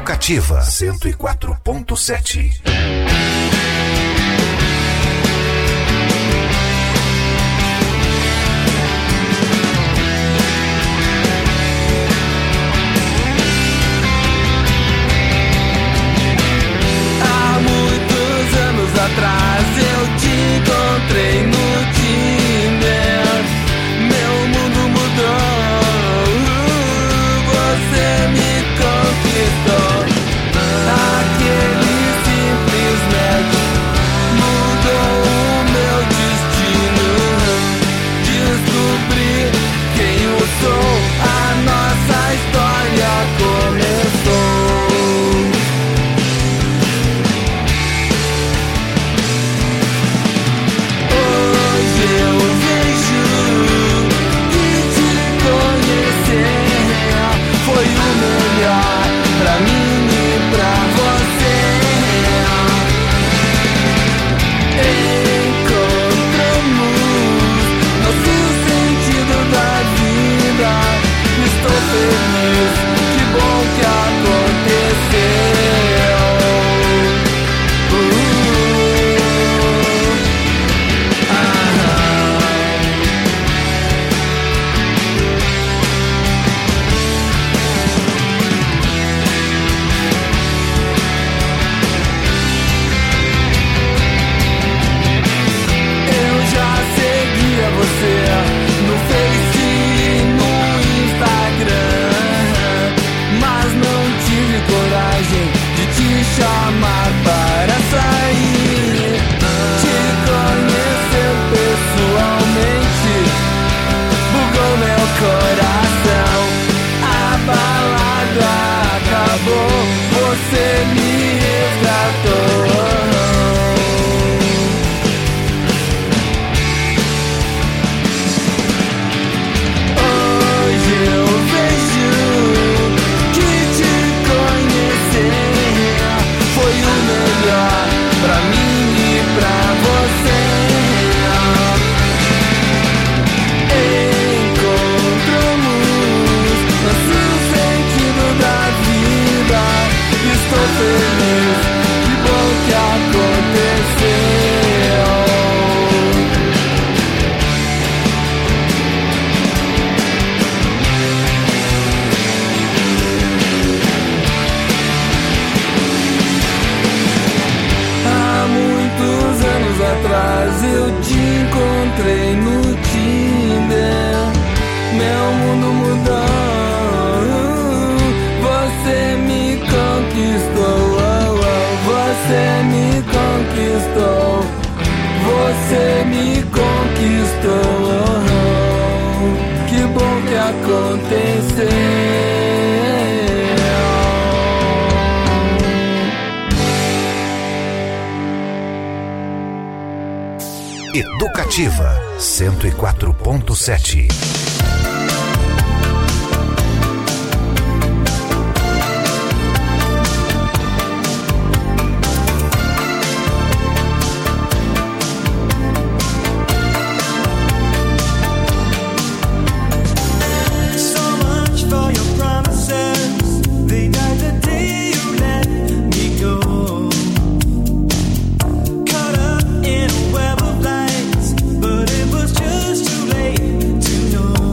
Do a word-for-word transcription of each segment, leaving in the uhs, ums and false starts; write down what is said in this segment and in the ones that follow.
Educativa cento e quatro ponto sete. Há muitos anos atrás eu te encontrei no Tinder. Meu mundo mudou, você me conquistou. Aquele simples match mudou o meu destino. Descobri quem eu sou, a nossa história começou. Hoje eu vejo que te conhecer foi o melhor pra mim e pra você. Encontramos nosso sentido da vida. Estou feliz, que bom que aconteceu. Uh, ah. Eu já seguia você no Face e no Instagram, mas não tive coragem de te chamar para sair. Te conhecer pessoalmente bugou meu coração. A balada acabou, você me resgatou. Hoje eu vejo que te conhecer foi o melhor pra mim e pra você. Encontramos nosso sentido da vida. Estou feliz, que bom que aconteceu. Há muitos anos atrás eu te encontrei no Tinder. Meu mundo mudou, você me conquistou. Oh, oh, você me conquistou, você me conquistou. Oh, oh, que bom que aconteceu. Educativa cento e quatro ponto sete. But it was just too late to know.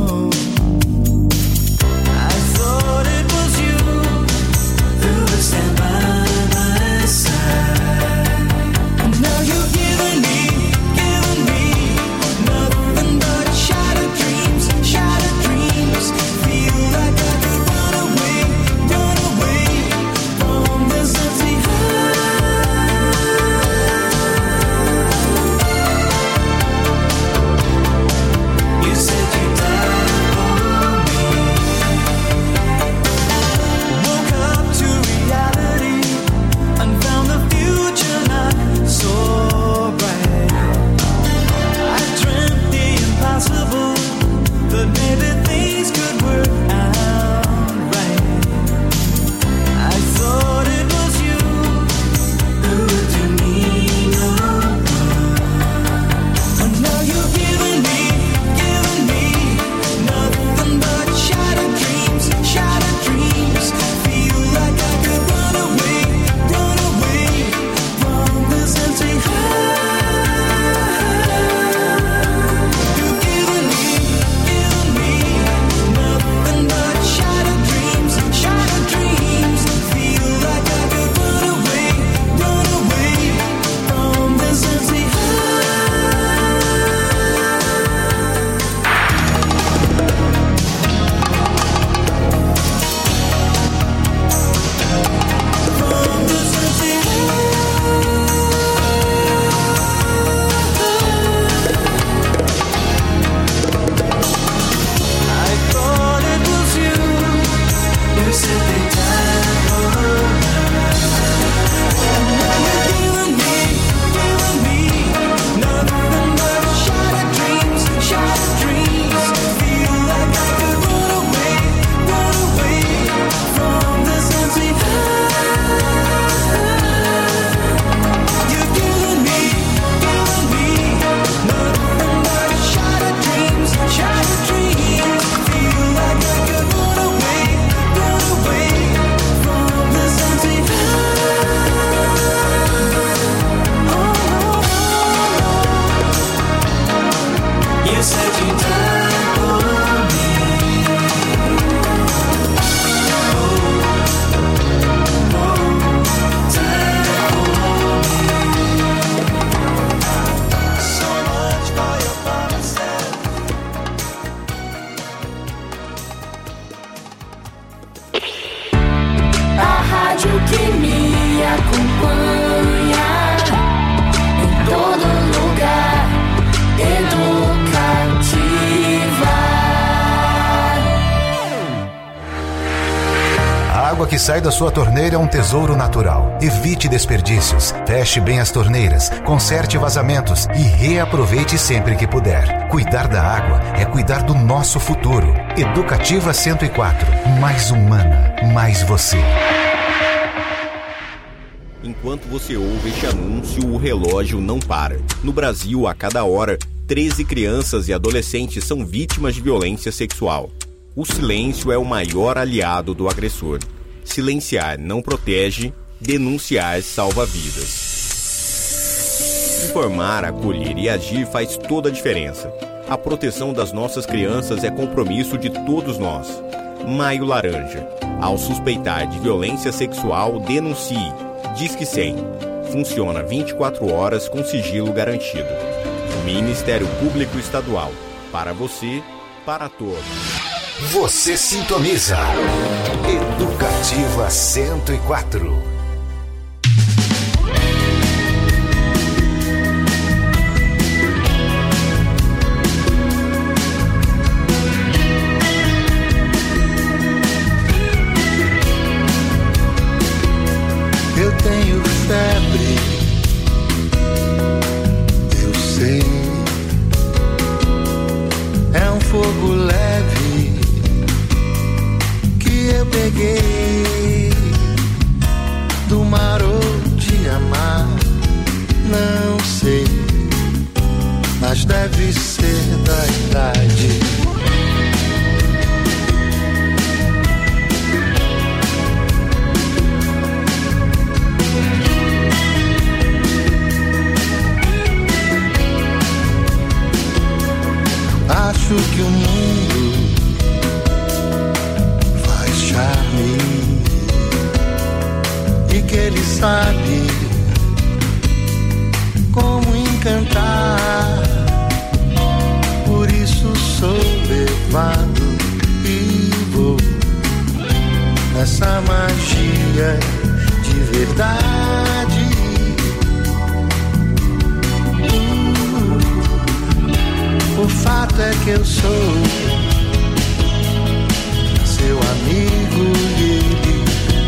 água que sai da sua torneira é um tesouro natural. Evite desperdícios, feche bem as torneiras, conserte vazamentos e reaproveite sempre que puder. Cuidar da água é cuidar do nosso futuro. Educativa cento e quatro, mais humana, mais você. Enquanto você ouve este anúncio, o relógio não para. No Brasil, a cada hora, treze crianças e adolescentes são vítimas de violência sexual. O silêncio é o maior aliado do agressor. Silenciar não protege, denunciar salva vidas. Informar, acolher e agir faz toda a diferença. A proteção das nossas crianças é compromisso de todos nós. Maio Laranja. Ao suspeitar de violência sexual, denuncie. Disque cem. Funciona vinte e quatro horas com sigilo garantido. Ministério Público Estadual. Para você, para todos. Você sintoniza. Educativa cento e quatro. Eu tenho febre, eu sei. É um fogo leve que eu peguei do mar ou de amar, não sei, mas deve ser da idade. Acho que o mundo faz charme e que ele sabe como encantar. Por isso sou levado e vou nessa magia de verdade. O fato é que eu sou seu amigo e ele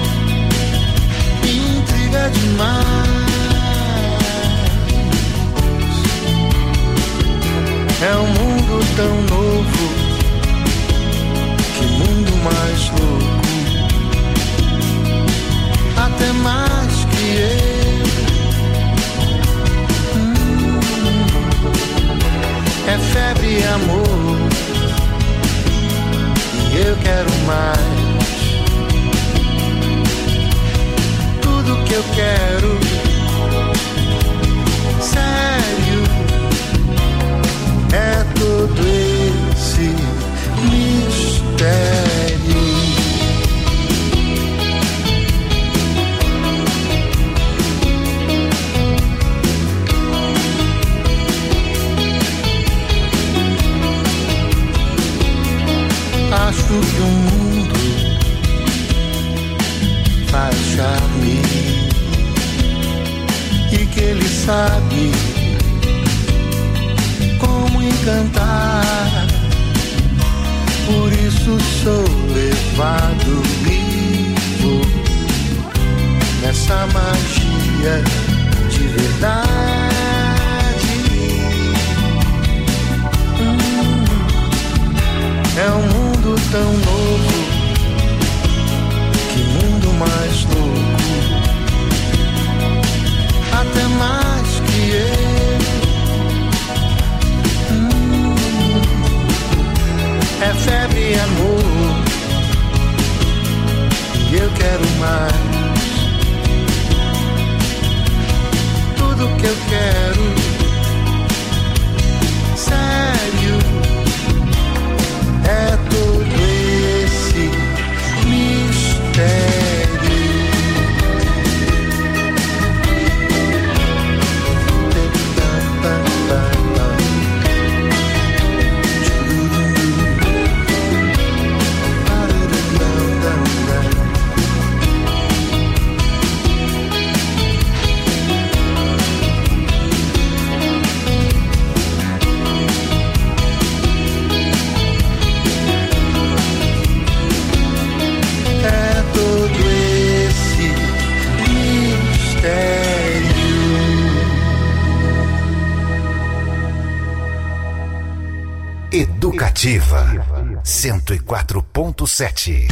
me intriga demais. É um mundo tão novo, que mundo mais louco, até mais que eu. É febre e amor, e eu quero mais. Tudo que eu quero, sério, é todo esse mistério. Acho que o mundo faz charme e que ele sabe como encantar. Por isso sou levado vivo nessa magia de verdade. É um mundo tão novo, que mundo mais louco, até mais que eu. Hum, é febre e amor, e eu quero mais. Tudo que eu quero, sério, é todo Educativa cento e quatro ponto sete.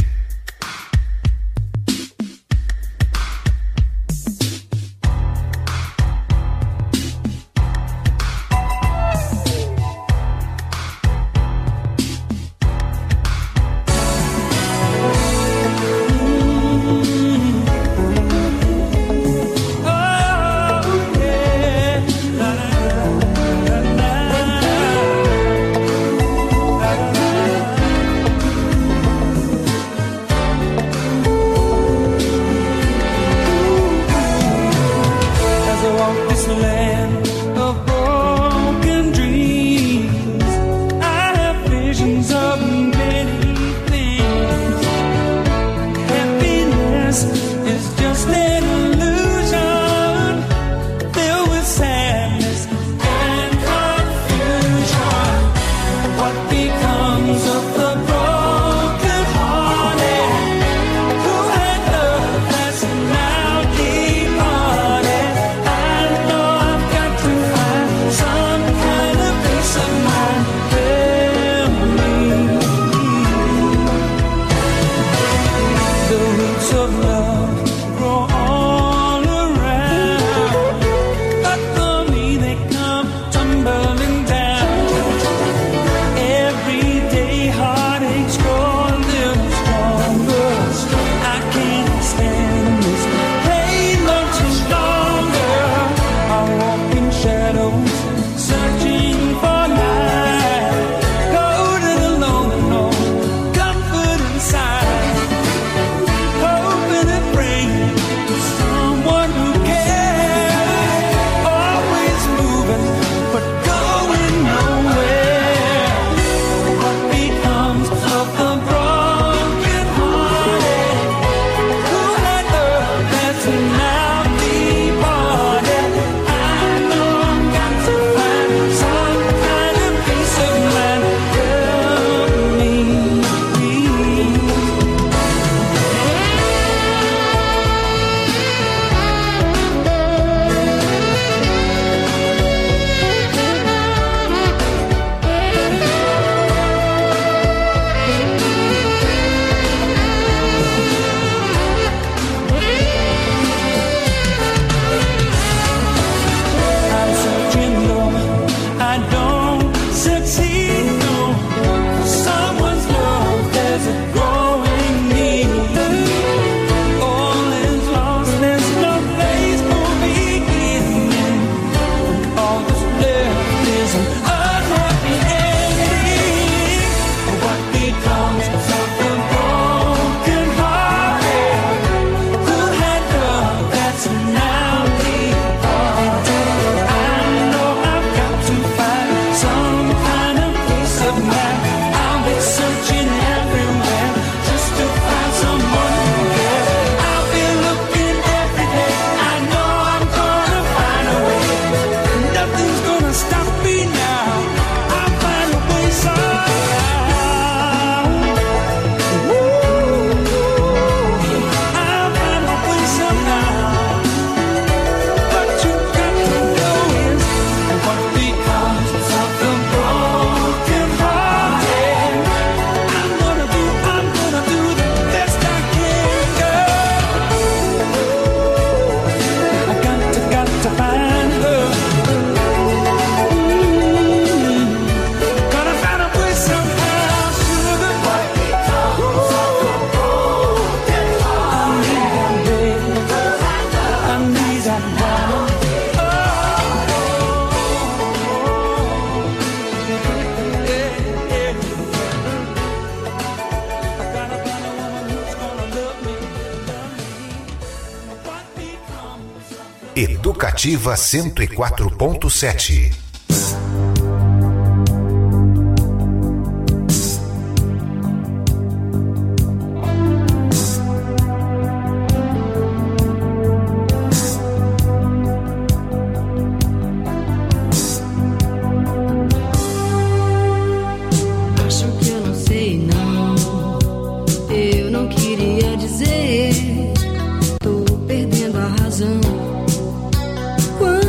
Educativa cento e quatro ponto sete.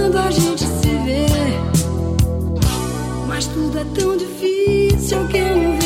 Tudo é tão difícil que eu não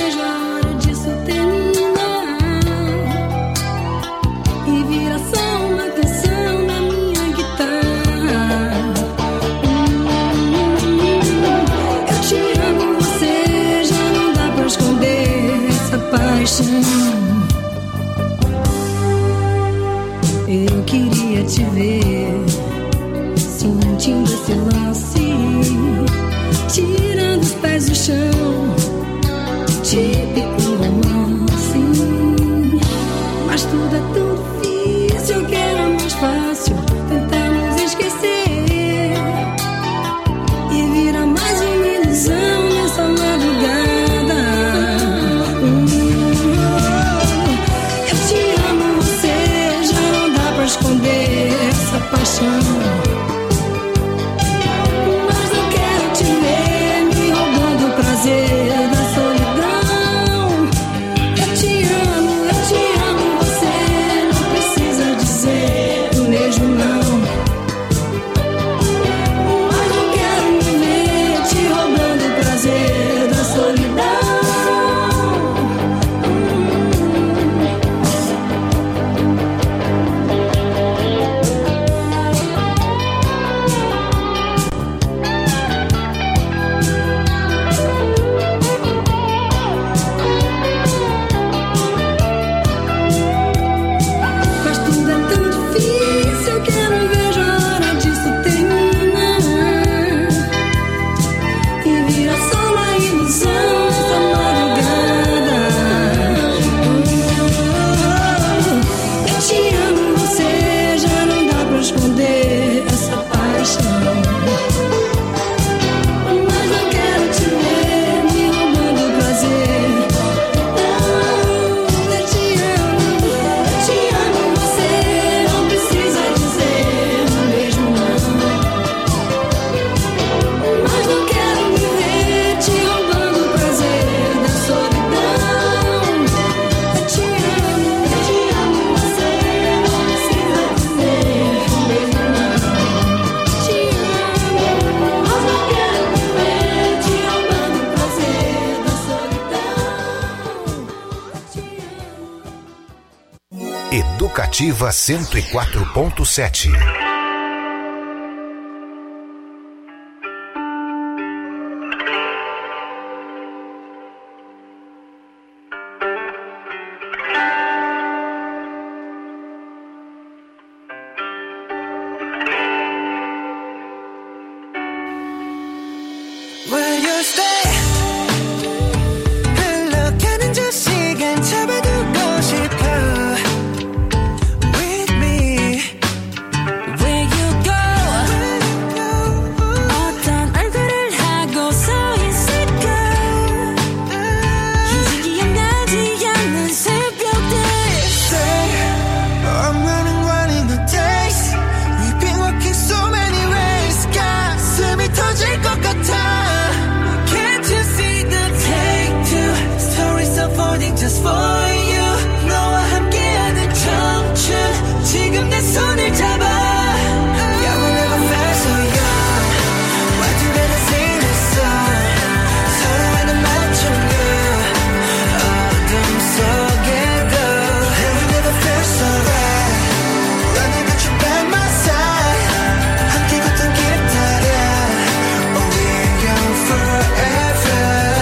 te ver, sentindo esse lance, tirando os pés do chão, típico romance. Mas tudo é tão difícil que era mais fácil tentarmos esquecer e vira mais uma ilusão nessa madrugada. Hum, eu te amo, você já não dá pra esconder essa paixão. Mas não quero te ver me roubando o prazer da solidão. Eu te amo, eu te amo, você não precisa dizer o mesmo não. Mas não quero me ver te roubando o prazer da solidão. Mas tudo é tão difícil que eu não vejo a hora disso terminar e vira só uma ilusão essa madrugada. Eu te amo, você já não dá pra esconder essa paixão. Mas não quero te ver me roubando o prazer. Não, eu te amo, eu te amo, você não precisa dizer o mesmo não. Mas não quero me ver te roubando o prazer da solidão. Eu te amo, eu te amo, você não precisa dizer o mesmo não. Te amo, mas não quero me ver te roubando o prazer da solidão. Eu te amo. Educativa cento e quatro ponto sete. Will you stay? 흘러가는 저 시간 잡아두고 싶어. With me. Where you go? 어떤 얼굴을 하고 서 있을까? 이제 기억나지 않는 새벽들. Say, I'm running, running the days. We've been walking so many ways. 가슴이 터질 것 같아. Can't you see the take two stories unfolding just for you? 너와 함께하는 청춘 지금 내 손을 잡아. Yeah, we never felt so young. Why together sing this song? 서로에게 맞춰요. 어둠 속에도. Yeah, we never felt so right. Running with you by my side. 함께 걷던 길 따라. Oh, we're young forever.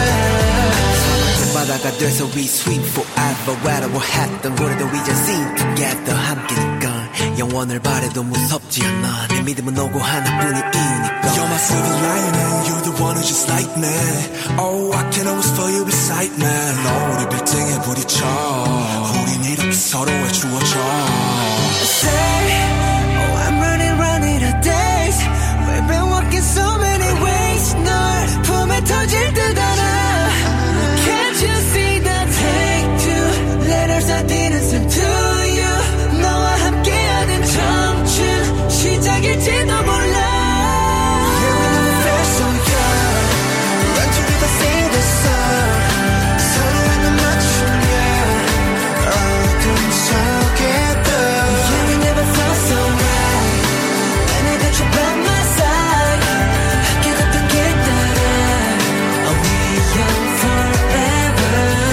바다가 돼서 we swim forever. 외로워했던 우리도 이제 sing together. 함께니까 영원을 바래도 무섭지 않아. 내 믿음은 오고 하나뿐인 이유니까. You're my silver lining, you're the one who's just like me. Oh, I can always feel you beside me. 너 우리 빌딩에 부딪혀. 우린 이렇게 서로의 주어져. Say, oh, I'm running, running the days. We've been walking so many ways. 널 품에 터질 듯 알아. Can't you see the take two letters I didn't send to you? 너와 함께하는 청춘 시작일지도 몰라. Yeah, we never felt so young. Run together, sing the song. 서로에게 맞추며 어둠 속에도. Yeah, we never felt so right. When I got you by my side. 함께 걷던 길 따라. Oh, we young forever.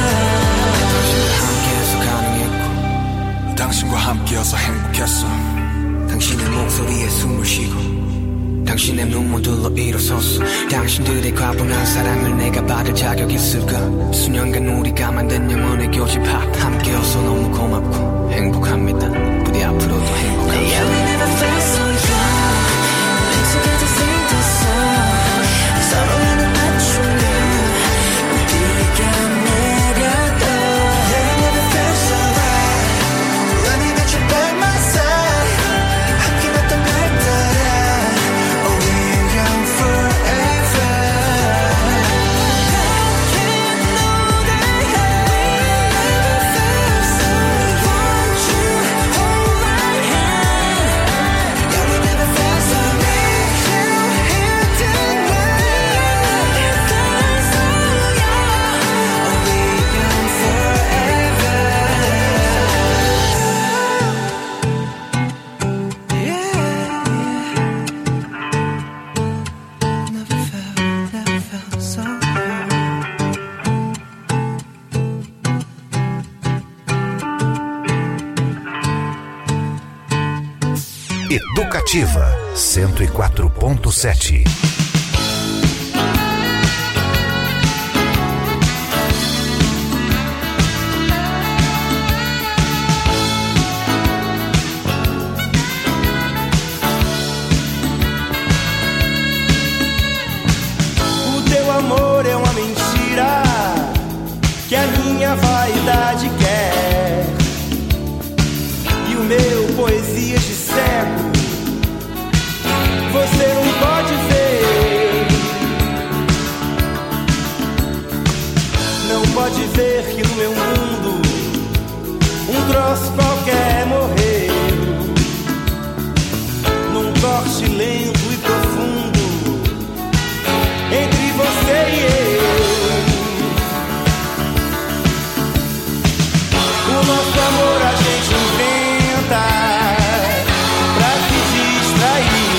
함께해서 가능했고 당신과 함께여서 행복했어. 당신의 목소리에 숨을 쉬고 당신의 눈물들로 일어섰어. 당신들의 과분한 사랑을 내가 받을 자격 있을까? 수년간 우리가 만든 영원의 교집합 함께여서 너무 고맙고 행복합니다. 부디 앞으로도 행복합니다. Yeah, we never Educativa cento e quatro ponto sete. O teu amor é uma mentira que a minha vaidade quer, e o meu poesias de cego você não pode ver. Não pode ver que no meu mundo um troço qualquer morreu, num corte lento e profundo entre você e eu. O nosso amor a gente inventa pra se distrair,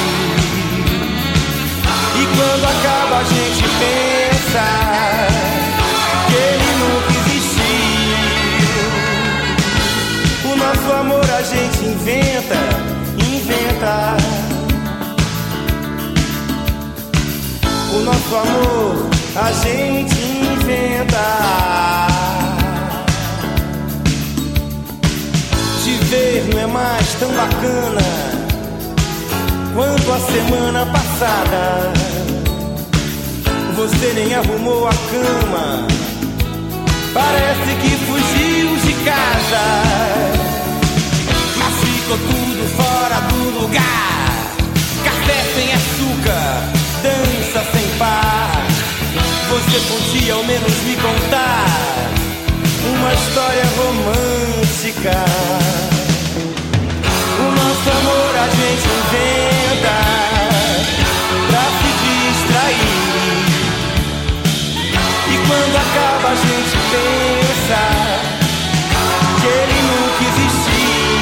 e quando acaba a gente pensa que ele nunca existiu. O nosso amor a gente inventa, inventa. O nosso amor a gente inventa. Te ver não é mais tão bacana quanto a semana passada. Você nem arrumou a cama, parece que fugiu de casa, mas ficou tudo fora do lugar. Café sem açúcar, dança sem par. Você podia ao menos me contar uma história romântica. O nosso amor a gente inventa pra se distrair, e quando acaba a gente pensa que ele nunca existiu.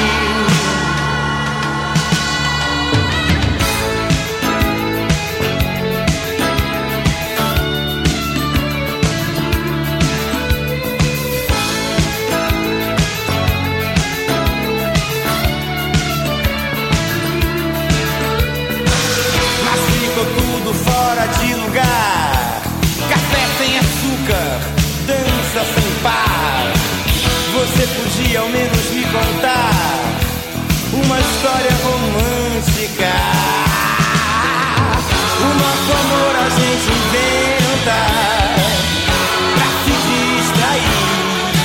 Fora de lugar, café sem açúcar, dança sem par. Você podia ao menos me contar uma história romântica. O nosso amor a gente inventa pra se distrair,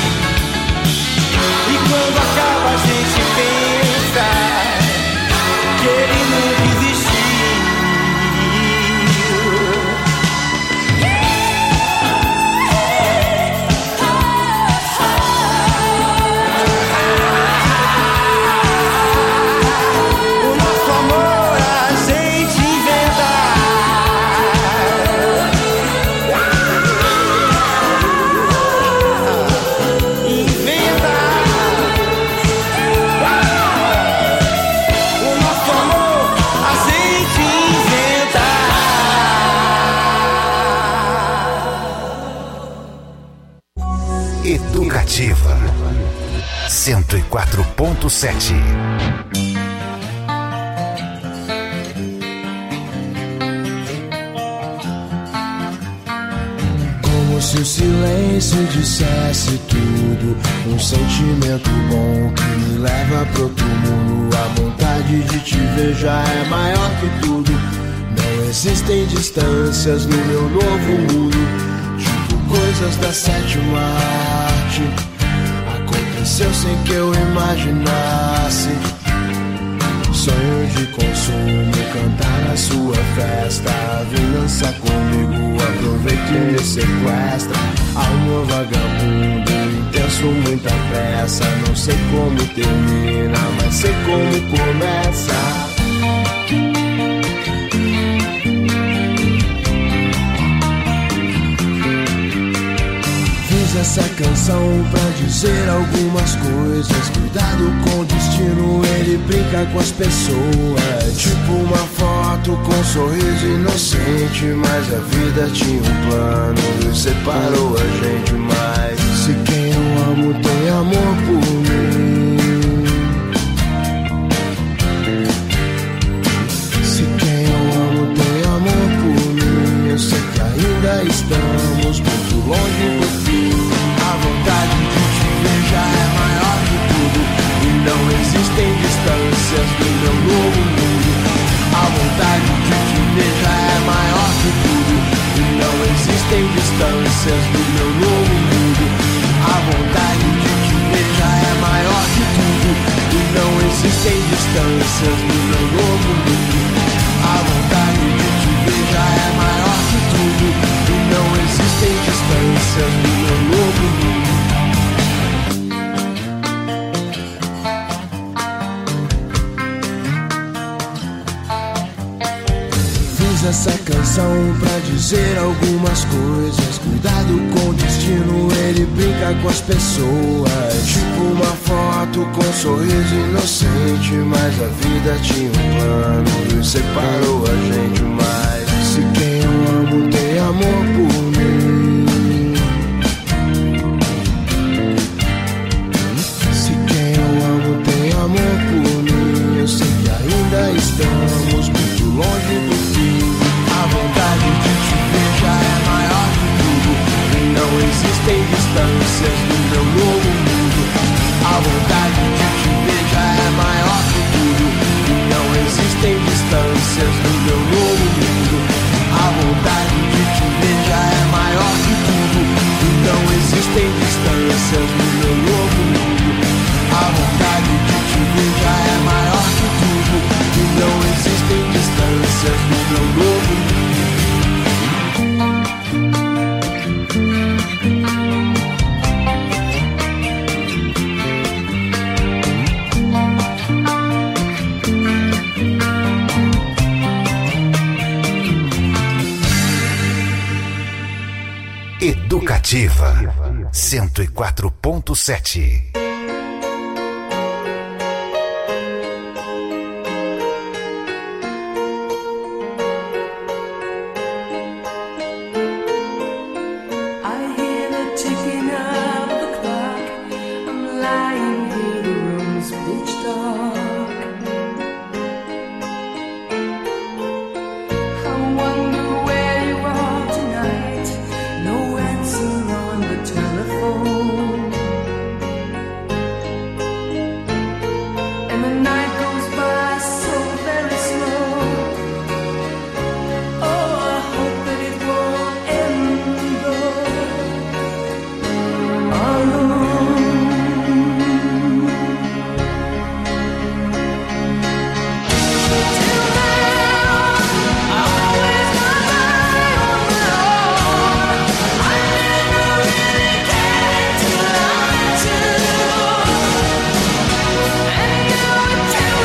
e quando acaba a gente pensa que ele nunca existiu. Educativa cento e quatro ponto sete. Como se o silêncio dissesse tudo, um sentimento bom que me leva pro outro mundo. A vontade de te ver já é maior que tudo. Não existem distâncias no meu novo mundo, tipo coisas da sétima arte. Aconteceu sem que eu imaginasse. Sonho de consumo, cantar na sua festa. Vem dançar comigo, aproveita e me sequestra. Alma vagabundo, intenso, muita pressa. Não sei como termina, mas sei como começa. Essa canção pra dizer algumas coisas. Cuidado com o destino, ele brinca com as pessoas. Tipo uma foto com um sorriso inocente, mas a vida tinha um plano e separou a gente mais. Se quem eu amo tem amor por mim, existem distâncias no meu novo mundo. A vontade de te ver já é maior que tudo. E não existem distâncias no meu novo mundo. Fiz essa canção pra dizer algumas coisas. Cuidado com o destino, ele brinca com as pessoas. Tipo uma foto com um sorriso inocente, mas a vida tinha um plano e separou a gente mais. Se quem eu amo tem amor por mim, se quem eu amo tem amor por mim, eu sei que ainda estamos muito longe do fim. A vontade de te ver já é maior que tudo. E não existem distâncias no meu novo mundo. A vontade de te ver já é maior que tudo. E não existem distâncias no meu novo mundo. A vontade de te ver já é maior que tudo. E não existem distâncias no meu novo mundo. A vontade de te ver já é maior que tudo. E não existem distâncias no meu novo mundo. Educativa cento e quatro ponto sete. Tell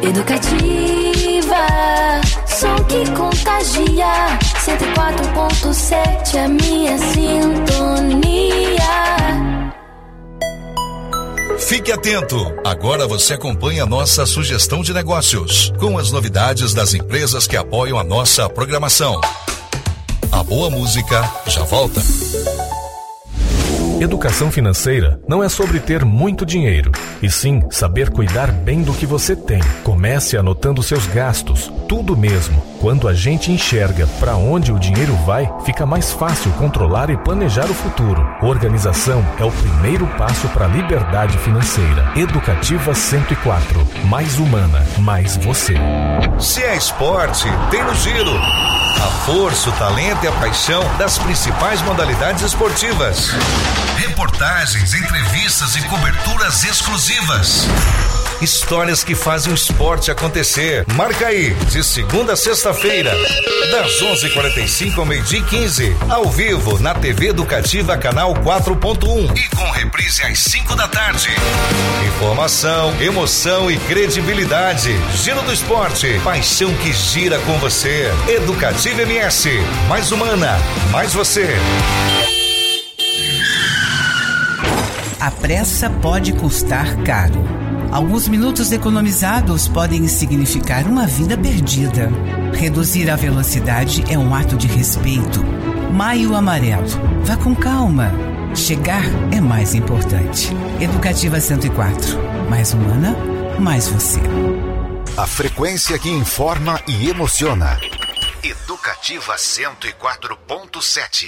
Educativa, som que contagia. Cento e quatro ponto sete, a minha sintonia. Fique atento, agora você acompanha a nossa sugestão de negócios, com as novidades das empresas que apoiam a nossa programação. A boa música já volta. Educação financeira não é sobre ter muito dinheiro, e sim saber cuidar bem do que você tem. Comece anotando seus gastos, tudo mesmo. Quando a gente enxerga para onde o dinheiro vai, fica mais fácil controlar e planejar o futuro. Organização é o primeiro passo para a liberdade financeira. Educativa cento e quatro, mais humana, mais você. Se é esporte, tem no Giro. A força, o talento e a paixão das principais modalidades esportivas. Reportagens, entrevistas e coberturas exclusivas. Histórias que fazem o esporte acontecer. Marca aí, de segunda a sexta-feira, das onze e quarenta e cinco ao meio-dia e quinze, ao vivo na T V Educativa Canal quatro ponto um e com reprise às cinco da tarde. Informação, emoção e credibilidade. Giro do Esporte, paixão que gira com você. Educativa M S, mais humana, mais você. A pressa pode custar caro. Alguns minutos economizados podem significar uma vida perdida. Reduzir a velocidade é um ato de respeito. Maio Amarelo. Vá com calma. Chegar é mais importante. Educativa cento e quatro. Mais humana, mais você. A frequência que informa e emociona. Educativa cento e quatro ponto sete.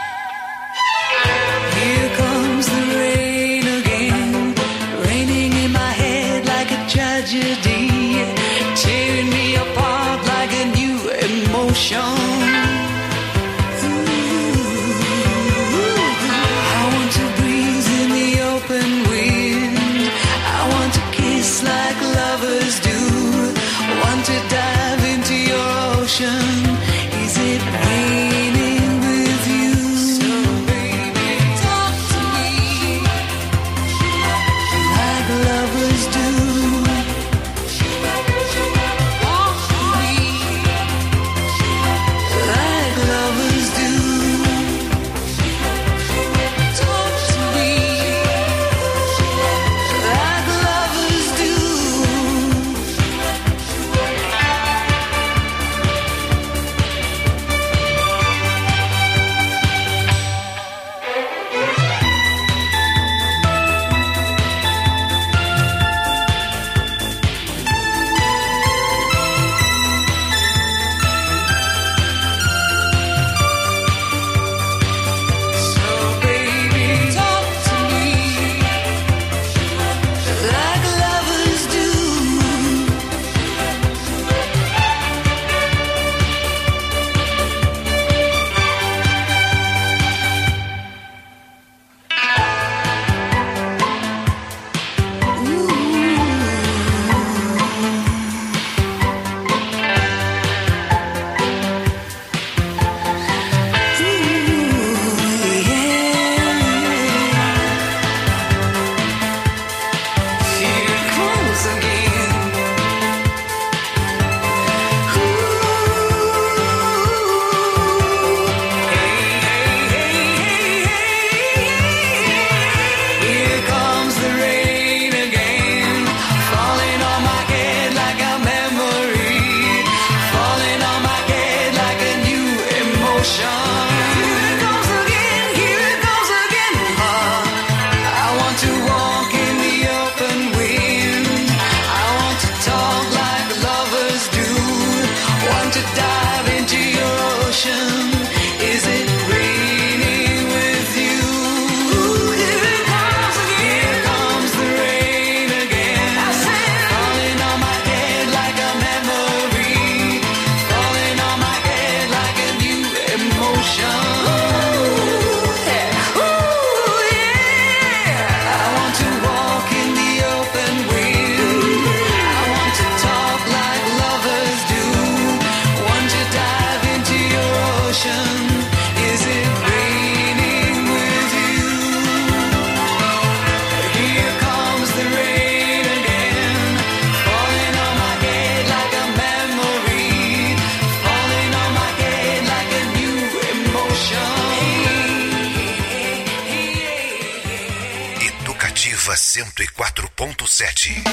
Here comes the rain again, raining in Educativa cento e quatro ponto sete.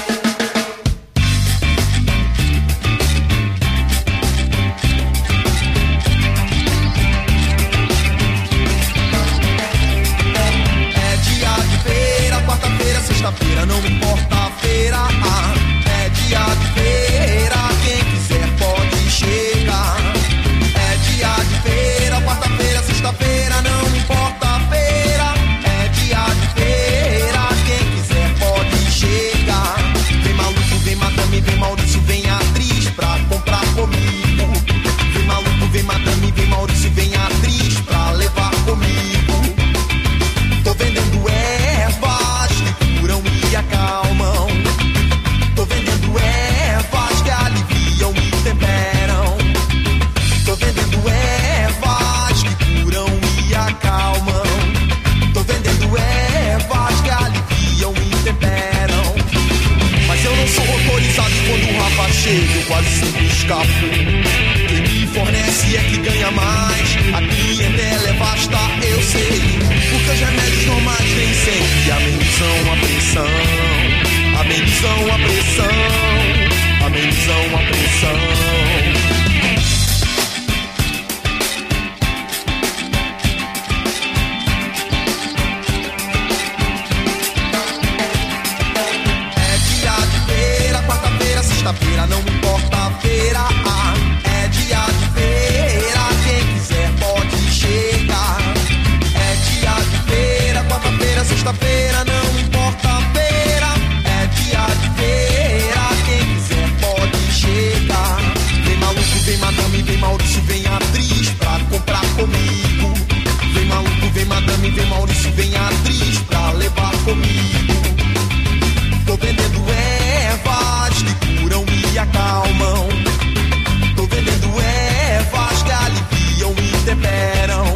Sexta-feira, não importa a feira, ah, é dia de feira, quem quiser pode chegar. É dia de feira, quarta-feira, sexta-feira, não importa a feira, é dia de feira, quem quiser pode chegar. Vem maluco, vem madame, vem Maurício, vem atriz pra comprar comigo. Vem maluco, vem madame, vem Maurício, vem atriz pra levar comigo. Tô vendendo ervas e acalmam. Tô vendendo ervas que aliviam e temperam. Tô vendendo ervas que curam e acalmam. Tô vendendo ervas que aliviam e temperam. Mas eu não sou autorizado quando o Rafa chega, eu quase sempre escapo. Quem me fornece é que ganha mais, a clientela é vasta, eu sei. Porque os remédios normais nem sempre amenizam a pressão. Amenizam a pressão. Amenizam a pressão. Sexta-feira, não importa a feira, ah, é dia de feira, quem quiser pode chegar. É dia de feira, quarta-feira, sexta-feira, não importa a feira, é dia de feira, quem quiser pode chegar. Vem maluco, vem madame, vem Maurício, vem atriz pra comprar comigo. Vem maluco, vem madame, vem Maurício, vem atriz pra levar comigo. Tô vendendo ervas que curam e acalmam. Tô vendendo ervas que aliviam e temperam.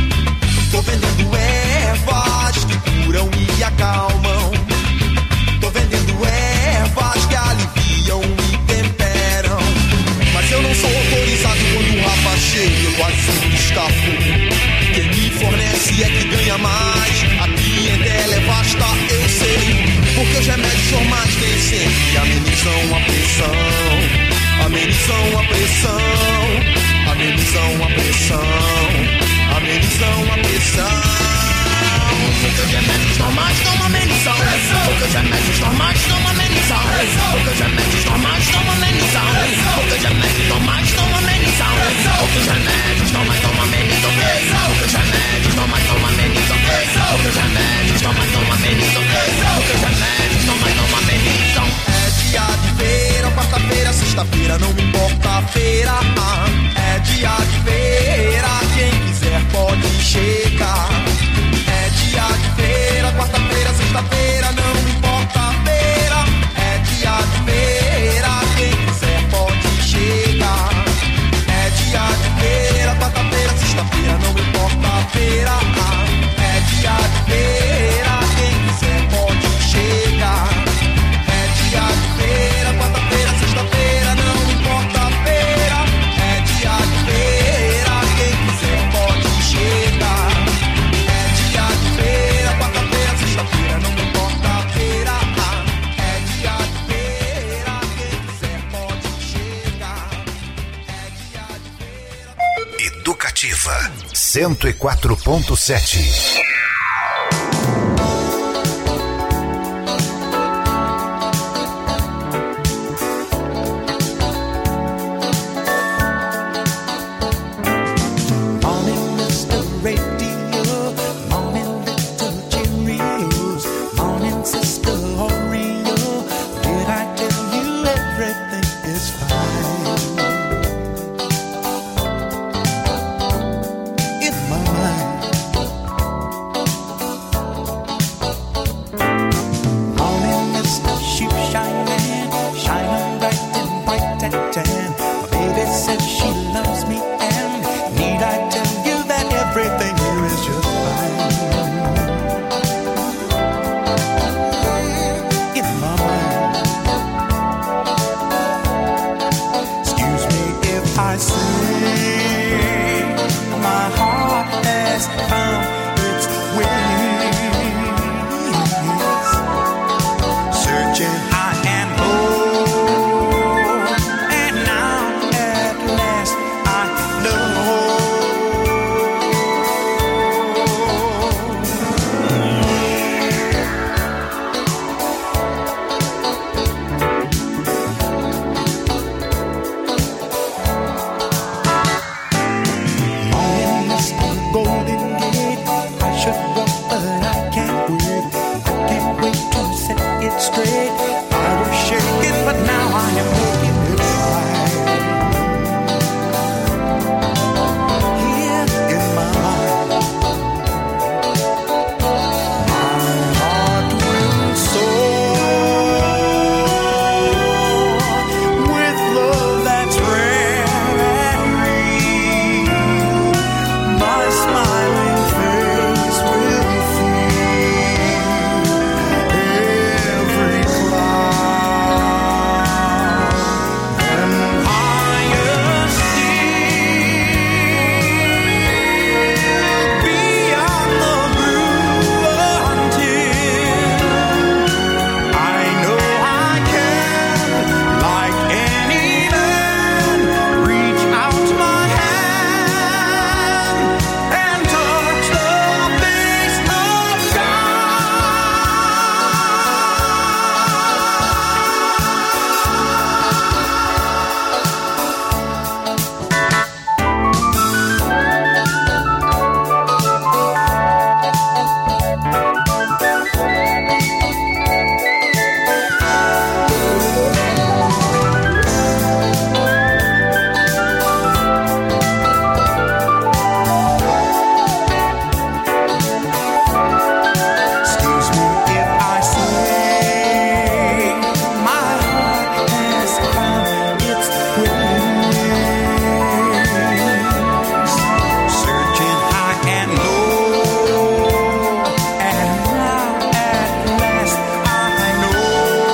Tô vendendo ervas que curam e acalmam. Tô vendendo ervas que aliviam e temperam. Mas eu não sou autorizado quando o Rafa chega, eu quase sempre escapo. Quem me fornece é que ganha mais, a clientela é vasta, eu sei. Porque os remédios normais têm sempre amenizam a pressão. Amenizam a pressão. Amenizam a pressão. Amenizam a pressão. Porque os remédios normais estão amenizando. Porque os remédios normais estão amenizando. Porque os remédios normais estão amenizando. Porque os remédios normais estão amenizando. Porque os remédios normais estão amenizando. Porque os remédios normais estão amenizando. Porque os remédios normais estão amenizando. Porque os remédios normais estão amenizando. É dia de feira, quarta-feira, sexta-feira, não me importa a feira, ah, é dia de feira, quem quiser pode chegar. É dia de feira, quarta-feira, sexta-feira, não me importa a feira, é dia de feira, quem quiser pode chegar. É dia de feira, quarta-feira, sexta-feira, não me importa a feira, ah, é dia de feira, quem quiser pode chegar. É dia de feira, quarta-feira, sexta-feira, não me importa a feira, é dia de feira, quem quiser pode chegar. É dia de feira, quarta-feira, sexta-feira, não me importa a feira, ah, é dia de feira, quem quiser pode chegar. É dia de feira. Educativa cento e quatro ponto sete. it straight. I was shaking, but now I am making it right. Here in my mind, my heart will soar with love that's rare and real. My smiling face will feel every cloud and higher still beyond the blue until I know I can, like any man, reach out my hand and touch the face of Excuse me if I say my heart has found its wings, searching high and low, and now at last I know.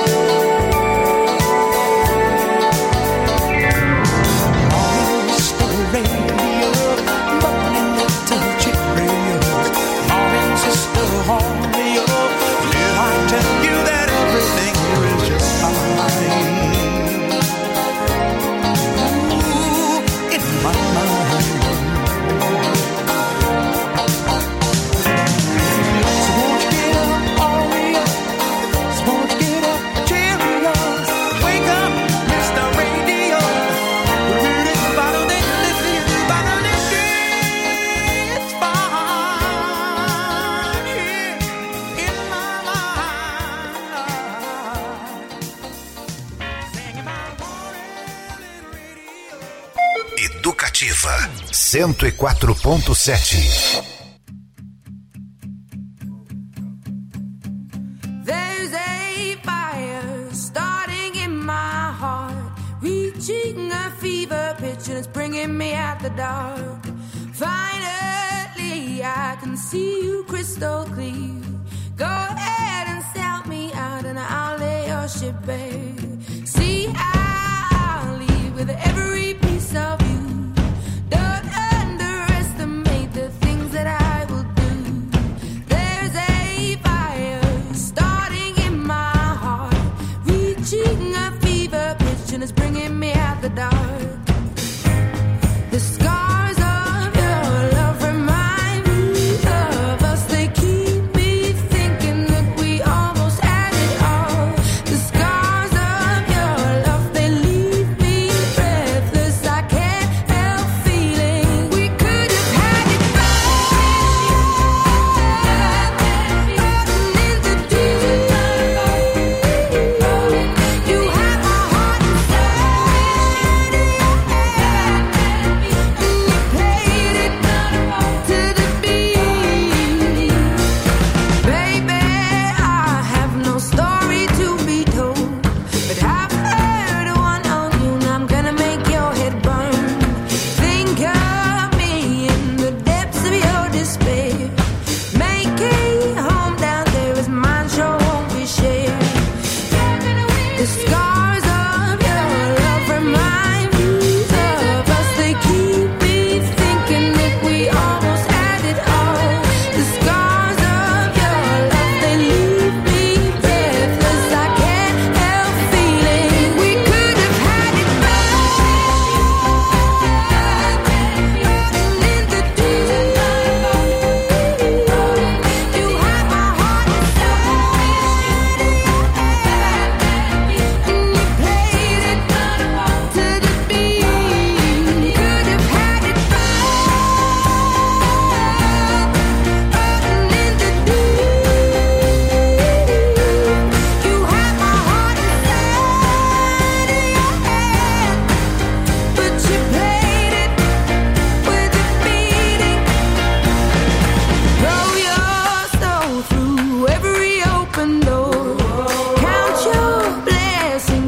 Morning sister radio, morning little chick radios, morning sister home radio. Did I tell you that everything here is just fine? Ooh, in my mind. So won't you get up, Oreo? So won't you get up, Cheerios? Wake up, Mister Radio. It's fine here in my mind. Singing my morning radio. Educativa cento e quatro ponto sete. There's a fire starting in my heart, reaching a fever pitch and it's bringing me out the dark. Finally, I can see you crystal clear. Go ahead and sell me out and I'll lay your ship bare. See, I'll leave with every piece of you. Don't underestimate the things that I will do. There's a fire starting in my heart, reaching a fever pitch and it's bringing me out the dark. The scars of your love remind me of us. They keep me thinking that we almost had it all. The scars of your love, they leave me breathless. I can't help feeling we could have had it You have my heart inside.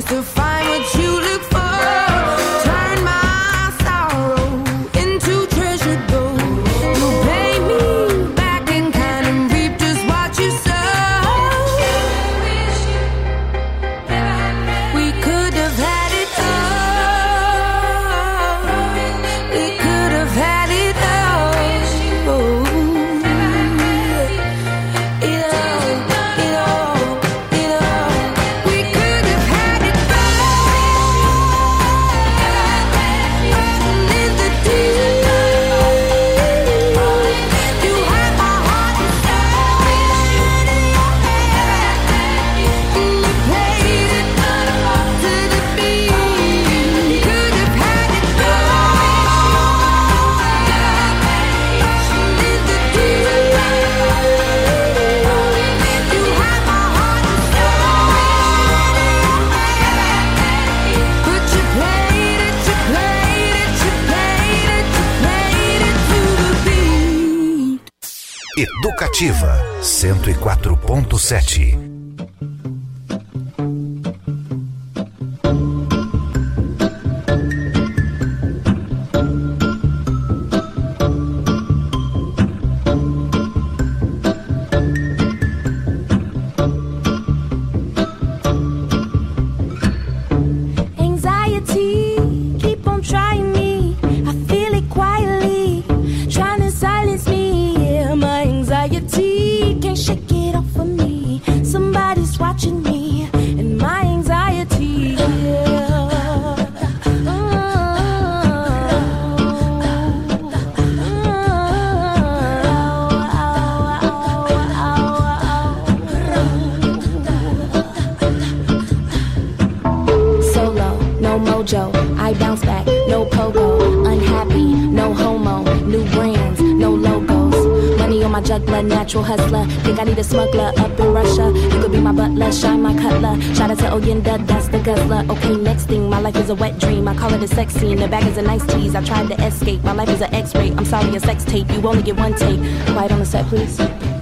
seems to find what you look for. Turn my sorrow into treasure gold. You pay me back in kind and reap just what you sow. We could have had it all. We could have had it all. Educativa cento e quatro ponto sete. Anxiety, keep on trying me. I feel it quietly, trying to silence me. Yeah, my anxiety can't shake it off of me. Somebody's watching me, and my anxiety. Yeah. Solo, no mojo, I bounce back, no pogo. Unhappy, no homo, new brands, no logos. Money on my juggler, natural hustler. Think I need a smuggler up in Russia. You could be my butler, shine my cutler. Shout out to Oyenda, that's the guzzler. Okay, next thing, my life is a wet dream. I call it a sex scene, the bag is a nice tease. I tried to escape, my life is an x-ray. I'm sorry, a sex tape, you only get one take. Quiet on the set, please.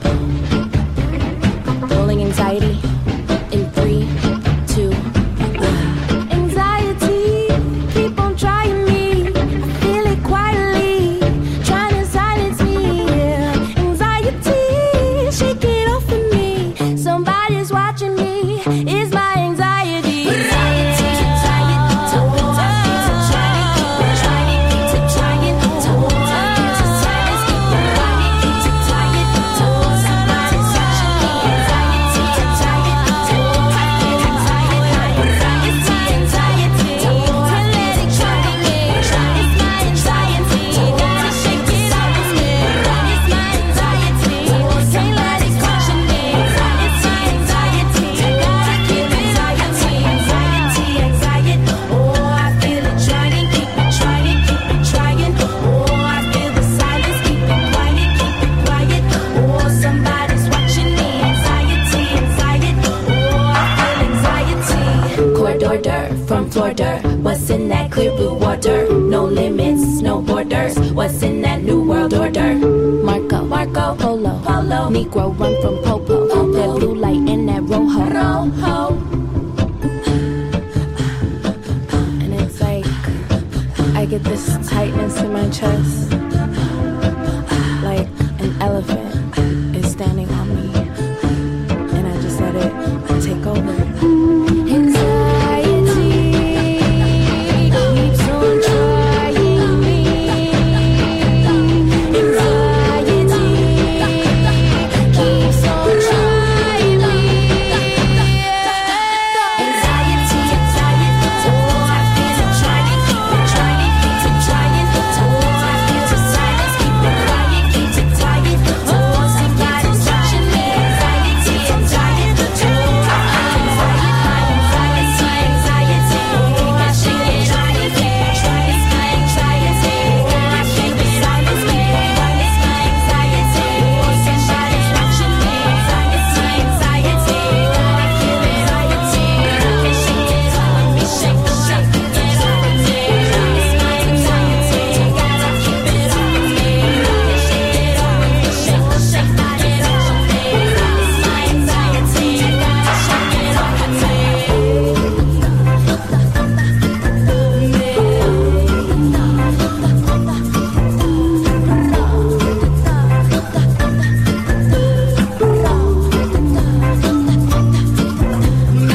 Rolling anxiety in three, two, one. Anxiety, keep on trying me. I feel it quietly, trying to silence me. Yeah. Anxiety, shake it off of me. Somebody's watching me. It's my anxiety. Anxiety, from Florida. What's in that clear blue water? No limits, no borders. What's in that new world order? Marco, Marco, Polo, Polo. Negro run from Popo. Popo. That blue light in that rojo. Rojo. And it's like I get this tightness in my chest.